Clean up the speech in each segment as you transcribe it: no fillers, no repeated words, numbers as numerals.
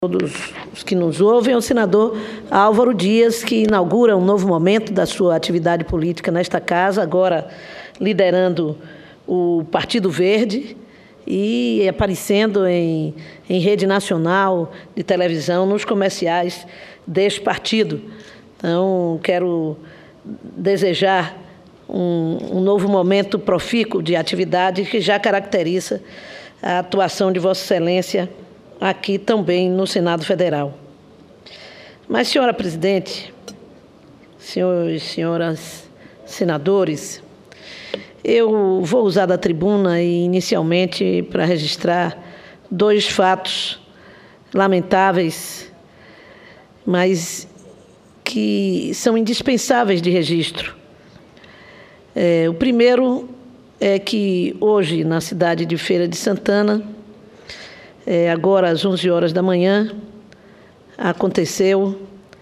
Todos os que nos ouvem, o senador Álvaro Dias, que inaugura um novo momento da sua atividade política nesta casa, agora liderando o Partido Verde e aparecendo em rede nacional de televisão, nos comerciais deste partido. Então, quero desejar um novo momento profícuo de atividade que já caracteriza a atuação de Vossa Excelência aqui também no Senado Federal. Mas, senhora presidente, senhores e senhoras senadores, eu vou usar da tribuna inicialmente para registrar dois fatos lamentáveis, mas que são indispensáveis de registro. O primeiro é que hoje, na cidade de Feira de Santana, agora às 11 horas da manhã, aconteceu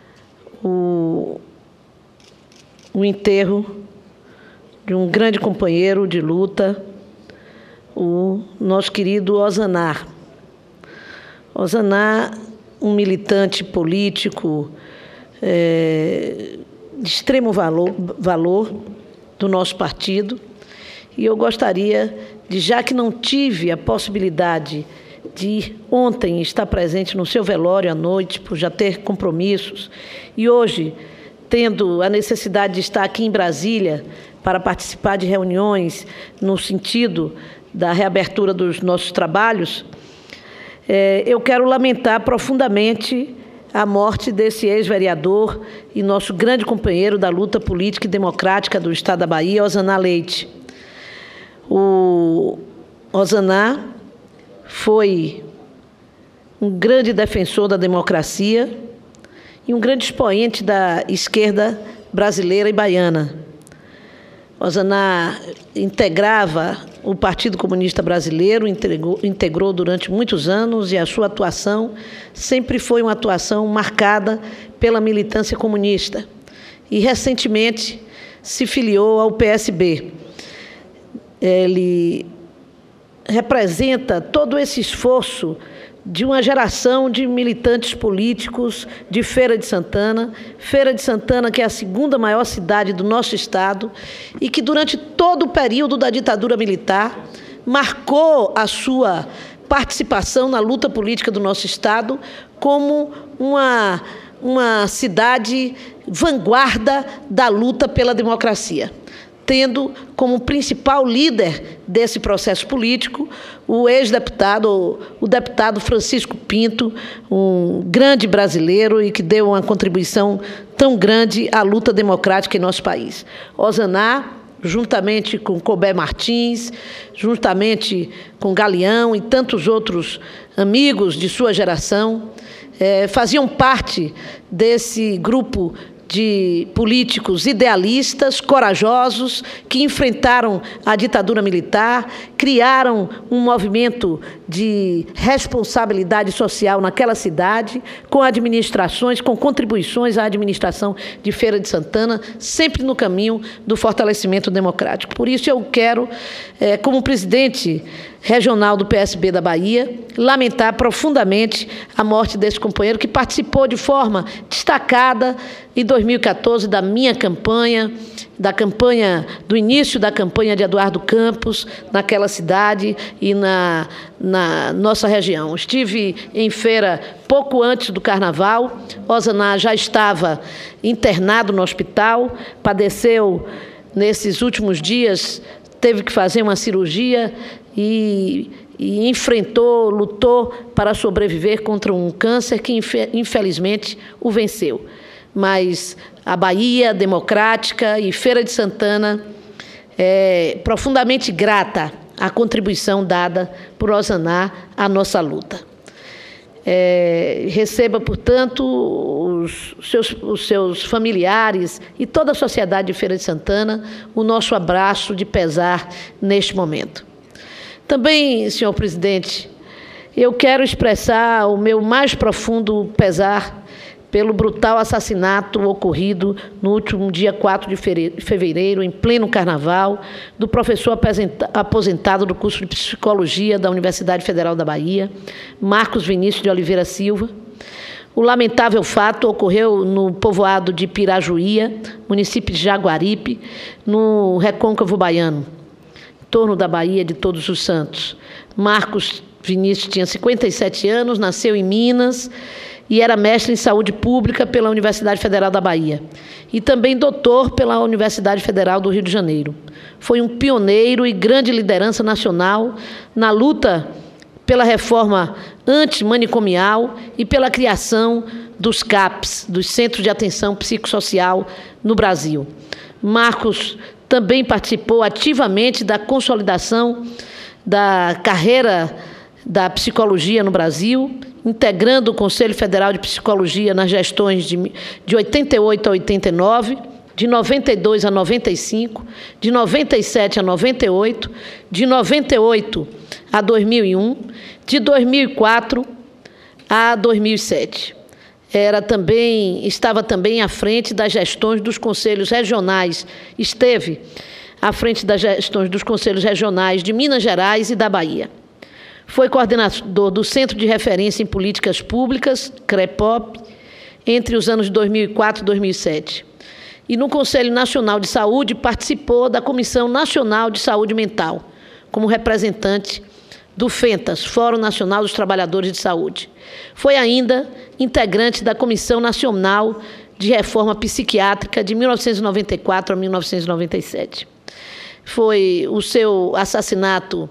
o enterro de um grande companheiro de luta, o nosso querido Ozaná. Ozaná, um militante político de extremo valor do nosso partido, e eu gostaria de, já que não tive a possibilidade de ontem estar presente no seu velório à noite, por já ter compromissos, e hoje, tendo a necessidade de estar aqui em Brasília para participar de reuniões no sentido da reabertura dos nossos trabalhos, eu quero lamentar profundamente a morte desse ex-vereador e nosso grande companheiro da luta política e democrática do Estado da Bahia, Ozaná Leite. O Ozaná foi um grande defensor da democracia e um grande expoente da esquerda brasileira e baiana. Ozaná integrava o Partido Comunista Brasileiro, integrou durante muitos anos, e a sua atuação sempre foi uma atuação marcada pela militância comunista. E, recentemente, se filiou ao PSB. Ele representa todo esse esforço de uma geração de militantes políticos de Feira de Santana, que é a segunda maior cidade do nosso estado e que, durante todo o período da ditadura militar, marcou a sua participação na luta política do nosso estado como uma cidade vanguarda da luta pela democracia, tendo como principal líder desse processo político o ex-deputado, o deputado Francisco Pinto, um grande brasileiro e que deu uma contribuição tão grande à luta democrática em nosso país. Ozaná, juntamente com Colbert Martins, juntamente com Galeão e tantos outros amigos de sua geração, faziam parte desse grupo de políticos idealistas, corajosos, que enfrentaram a ditadura militar, criaram um movimento de responsabilidade social naquela cidade, com administrações, com contribuições à administração de Feira de Santana, sempre no caminho do fortalecimento democrático. Por isso eu quero, como presidente regional do PSB da Bahia, lamentar profundamente a morte desse companheiro que participou de forma destacada em 2014 da minha campanha, do início da campanha de Eduardo Campos, naquela cidade e na nossa região. Estive em Feira pouco antes do Carnaval. Ozaná já estava internado no hospital, padeceu nesses últimos dias, teve que fazer uma cirurgia e enfrentou, lutou para sobreviver contra um câncer que, infelizmente, o venceu. Mas a Bahia democrática e Feira de Santana é profundamente grata à contribuição dada por Ozaná à nossa luta. Receba, portanto, os seus familiares e toda a sociedade de Feira de Santana o nosso abraço de pesar neste momento. Também, senhor presidente, eu quero expressar o meu mais profundo pesar pelo brutal assassinato ocorrido no último dia 4 de fevereiro, em pleno Carnaval, do professor aposentado do curso de Psicologia da Universidade Federal da Bahia, Marcos Vinícius de Oliveira Silva, O lamentável fato ocorreu no povoado de Pirajuía, município de Jaguaripe, no Recôncavo Baiano, em torno da Baía de Todos os Santos. Marcos Vinícius tinha 57 anos, nasceu em Minas e era mestre em saúde pública pela Universidade Federal da Bahia e também doutor pela Universidade Federal do Rio de Janeiro. Foi um pioneiro e grande liderança nacional na luta pela reforma antimanicomial e pela criação dos CAPs, dos Centros de Atenção Psicossocial, no Brasil. Marcos também participou ativamente da consolidação da carreira da psicologia no Brasil, integrando o Conselho Federal de Psicologia nas gestões de 88 a 89, de 92 a 95, de 97 a 98, de 98 a 2001, de 2004 a 2007. Estava também à frente das gestões dos conselhos regionais, esteve à frente das gestões dos conselhos regionais de Minas Gerais e da Bahia. Foi coordenador do Centro de Referência em Políticas Públicas, CREPOP, entre os anos de 2004 e 2007. E no Conselho Nacional de Saúde participou da Comissão Nacional de Saúde Mental, como representante do FENTAS, Fórum Nacional dos Trabalhadores de Saúde. Foi ainda integrante da Comissão Nacional de Reforma Psiquiátrica de 1994 a 1997. Foi o seu assassinato,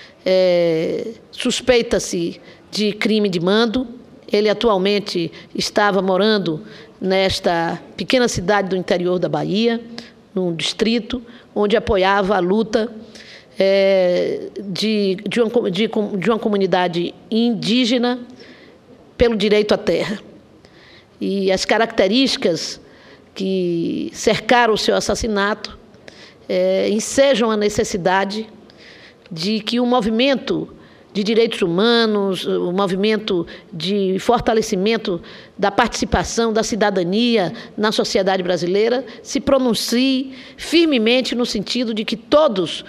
suspeita-se de crime de mando. Ele atualmente estava morando nesta pequena cidade do interior da Bahia, num distrito, onde apoiava a luta de uma comunidade indígena pelo direito à terra. E as características que cercaram o seu assassinato ensejam a necessidade de que o movimento de direitos humanos, o movimento de fortalecimento da participação da cidadania na sociedade brasileira se pronuncie firmemente no sentido de que todos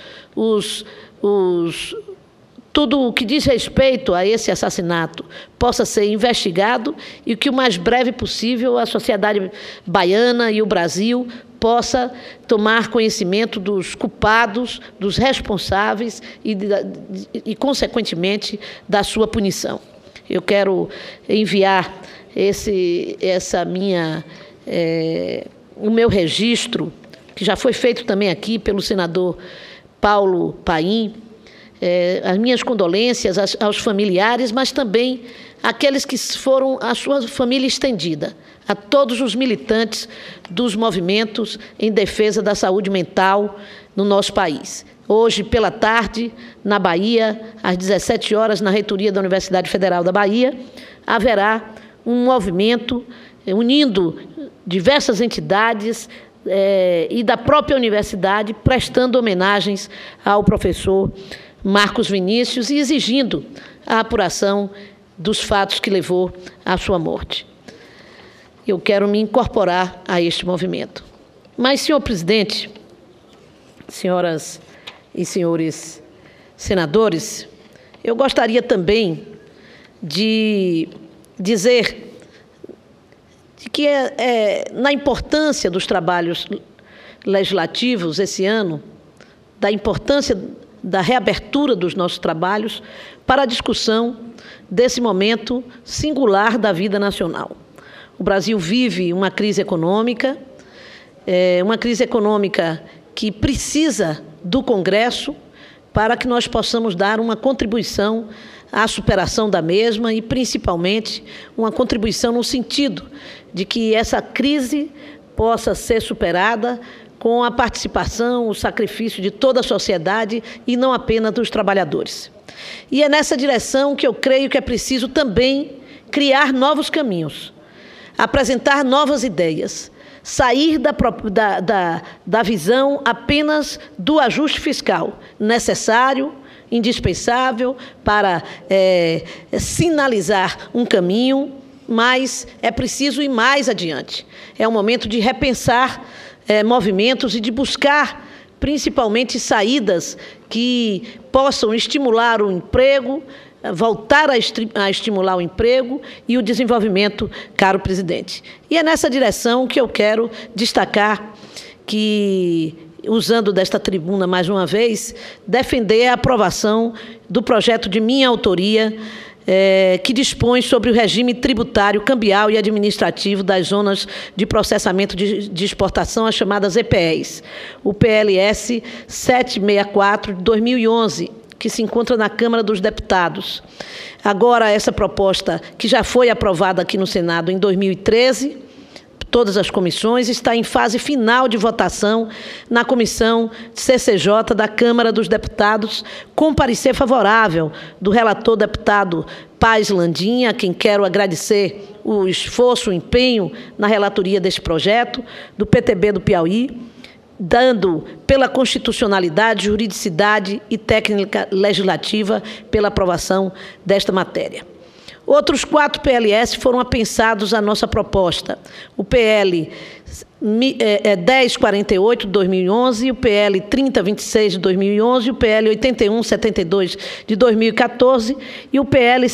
tudo o que diz respeito a esse assassinato possa ser investigado e que o mais breve possível a sociedade baiana e o Brasil possa tomar conhecimento dos culpados, dos responsáveis e consequentemente, da sua punição. Eu quero enviar o meu registro, que já foi feito também aqui pelo senador Paulo Paim, as minhas condolências aos familiares, mas também àqueles que foram a sua família estendida, a todos os militantes dos movimentos em defesa da saúde mental no nosso país. Hoje, pela tarde, na Bahia, às 17 horas, na reitoria da Universidade Federal da Bahia, haverá um movimento unindo diversas entidades e da própria universidade, prestando homenagens ao professor Marcos Vinícius e exigindo a apuração dos fatos que levou à sua morte. Eu quero me incorporar a este movimento. Mas, senhor presidente, senhoras e senhores senadores, eu gostaria também de dizer que na importância dos trabalhos legislativos esse ano, da importância da reabertura dos nossos trabalhos para a discussão desse momento singular da vida nacional. O Brasil vive uma crise econômica que precisa do Congresso para que nós possamos dar uma contribuição à superação da mesma e, principalmente, uma contribuição no sentido de que essa crise possa ser superada com a participação, o sacrifício de toda a sociedade e não apenas dos trabalhadores. E é nessa direção que eu creio que é preciso também criar novos caminhos, apresentar novas ideias, sair da visão apenas do ajuste fiscal necessário, indispensável para sinalizar um caminho, mas é preciso ir mais adiante. É um momento de repensar movimentos e de buscar, principalmente, saídas que possam estimular o emprego, voltar a estimular o emprego e o desenvolvimento, caro presidente. E é nessa direção que eu quero destacar que, usando desta tribuna mais uma vez, defender a aprovação do projeto de minha autoria, que dispõe sobre o regime tributário, cambial e administrativo das zonas de processamento de exportação, as chamadas EPEs, o PLS 764 de 2011, que se encontra na Câmara dos Deputados. Agora, essa proposta, que já foi aprovada aqui no Senado em 2013, todas as comissões, está em fase final de votação na Comissão CCJ da Câmara dos Deputados, com parecer favorável do relator deputado Paz Landinha, a quem quero agradecer o esforço, o empenho na relatoria deste projeto, do PTB do Piauí, dando pela constitucionalidade, juridicidade e técnica legislativa pela aprovação desta matéria. Outros 4 PLS foram apensados à nossa proposta. O PL 1048 de 2011, o PL 3026 de 2011, o PL 8172 de 2014 e o PL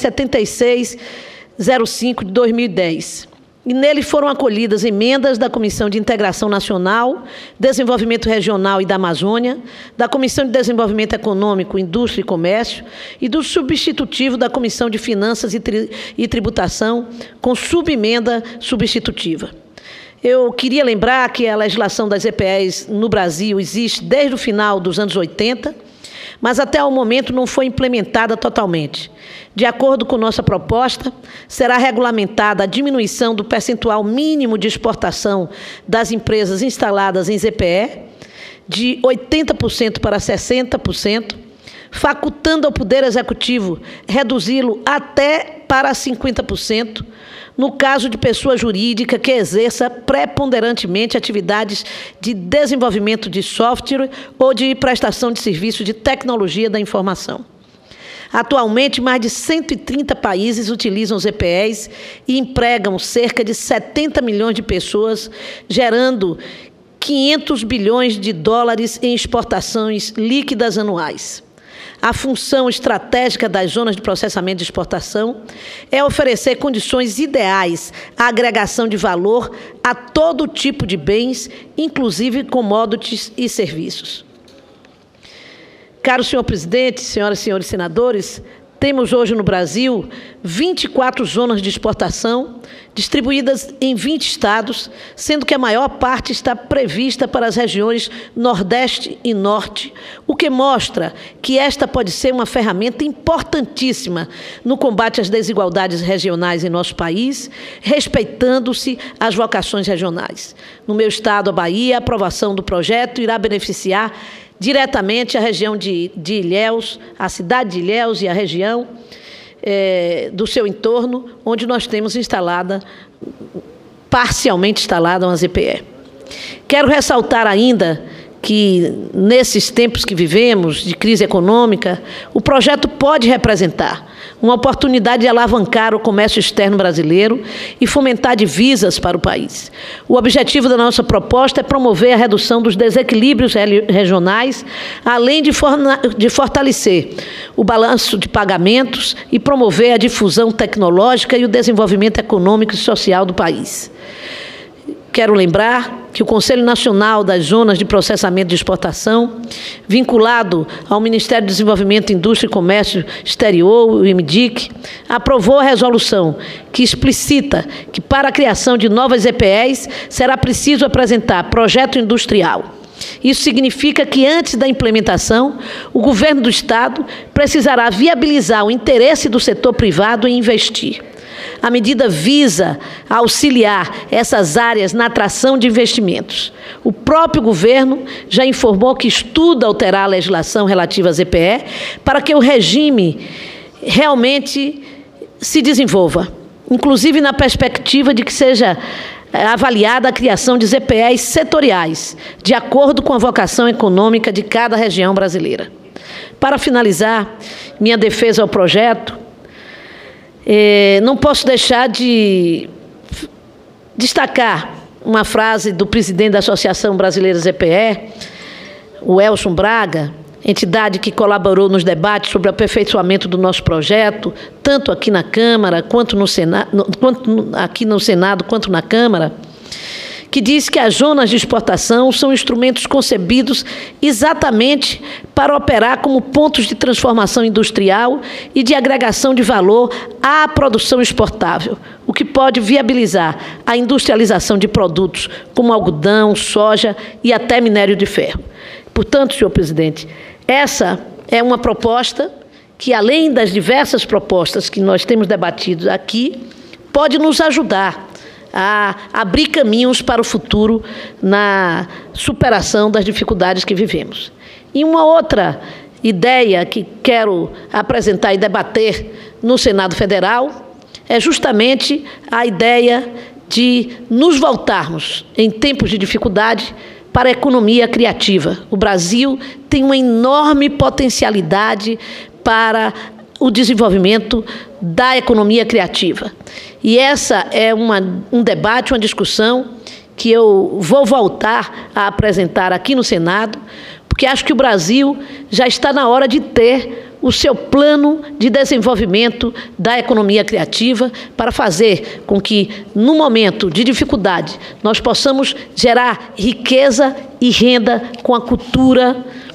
7605 de 2010. E nele foram acolhidas emendas da Comissão de Integração Nacional, Desenvolvimento Regional e da Amazônia, da Comissão de Desenvolvimento Econômico, Indústria e Comércio e do substitutivo da Comissão de Finanças e Tributação, com subemenda substitutiva. Eu queria lembrar que a legislação das EPEs no Brasil existe desde o final dos anos 80, mas até o momento não foi implementada totalmente. De acordo com nossa proposta, será regulamentada a diminuição do percentual mínimo de exportação das empresas instaladas em ZPE, de 80% para 60%, facultando ao Poder Executivo reduzi-lo até para 50%, no caso de pessoa jurídica que exerça preponderantemente atividades de desenvolvimento de software ou de prestação de serviços de tecnologia da informação. Atualmente, mais de 130 países utilizam os EPEs e empregam cerca de 70 milhões de pessoas, gerando 500 bilhões de dólares em exportações líquidas anuais. A função estratégica das zonas de processamento de exportação é oferecer condições ideais à agregação de valor a todo tipo de bens, inclusive commodities e serviços. Caro senhor presidente, senhoras e senhores senadores, temos hoje no Brasil 24 zonas de exportação, distribuídas em 20 estados, sendo que a maior parte está prevista para as regiões Nordeste e Norte, o que mostra que esta pode ser uma ferramenta importantíssima no combate às desigualdades regionais em nosso país, respeitando-se as vocações regionais. No meu estado, a Bahia, a aprovação do projeto irá beneficiar diretamente a região de Ilhéus, a cidade de Ilhéus e a região do seu entorno, onde nós temos parcialmente instalada uma ZPE. Quero ressaltar ainda que, nesses tempos que vivemos, de crise econômica, o projeto pode representar uma oportunidade de alavancar o comércio externo brasileiro e fomentar divisas para o país. O objetivo da nossa proposta é promover a redução dos desequilíbrios regionais, além de fortalecer o balanço de pagamentos e promover a difusão tecnológica e o desenvolvimento econômico e social do país. Quero lembrar que o Conselho Nacional das Zonas de Processamento de Exportação, vinculado ao Ministério do Desenvolvimento, Indústria e Comércio Exterior, o IMDIC, aprovou a resolução que explicita que, para a criação de novas EPEs, será preciso apresentar projeto industrial. Isso significa que, antes da implementação, o governo do Estado precisará viabilizar o interesse do setor privado em investir. A medida visa auxiliar essas áreas na atração de investimentos. O próprio governo já informou que estuda alterar a legislação relativa às EPE para que o regime realmente se desenvolva, inclusive na perspectiva de que seja avaliada a criação de ZPEs setoriais, de acordo com a vocação econômica de cada região brasileira. Para finalizar minha defesa ao projeto, não posso deixar de destacar uma frase do presidente da Associação Brasileira ZPE, o Elson Braga, entidade que colaborou nos debates sobre o aperfeiçoamento do nosso projeto, tanto aqui na Câmara, quanto aqui no Senado, quanto na Câmara, que diz que as zonas de exportação são instrumentos concebidos exatamente para operar como pontos de transformação industrial e de agregação de valor à produção exportável, o que pode viabilizar a industrialização de produtos como algodão, soja e até minério de ferro. Portanto, senhor presidente, essa é uma proposta que, além das diversas propostas que nós temos debatido aqui, pode nos ajudar a abrir caminhos para o futuro na superação das dificuldades que vivemos. E uma outra ideia que quero apresentar e debater no Senado Federal é justamente a ideia de nos voltarmos, em tempos de dificuldade, para a economia criativa. O Brasil tem uma enorme potencialidade para o desenvolvimento da economia criativa. E essa é um debate, uma discussão que eu vou voltar a apresentar aqui no Senado, porque acho que o Brasil já está na hora de ter o seu plano de desenvolvimento da economia criativa para fazer com que, no momento de dificuldade, nós possamos gerar riqueza e renda com a cultura,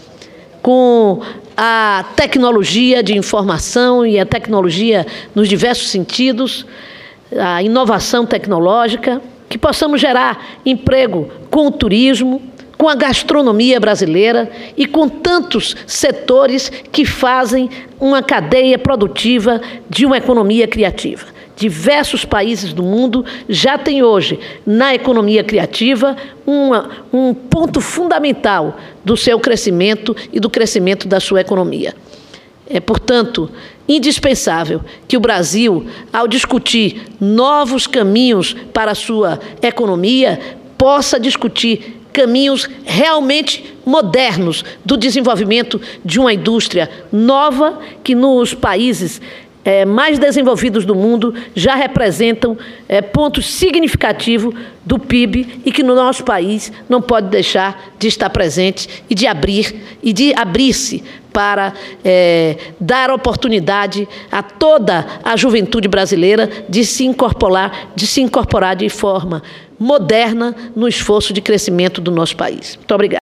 com a tecnologia de informação e a tecnologia nos diversos sentidos, a inovação tecnológica, que possamos gerar emprego com o turismo, com a gastronomia brasileira e com tantos setores que fazem uma cadeia produtiva de uma economia criativa. Diversos países do mundo já têm hoje, na economia criativa, um ponto fundamental do seu crescimento e do crescimento da sua economia. É, portanto, indispensável que o Brasil, ao discutir novos caminhos para a sua economia, possa discutir caminhos realmente modernos do desenvolvimento de uma indústria nova que nos países mais desenvolvidos do mundo já representam pontos significativos do PIB e que no nosso país não pode deixar de estar presente e de abrir-se para dar oportunidade a toda a juventude brasileira de se incorporar de forma moderna no esforço de crescimento do nosso país. Muito obrigada.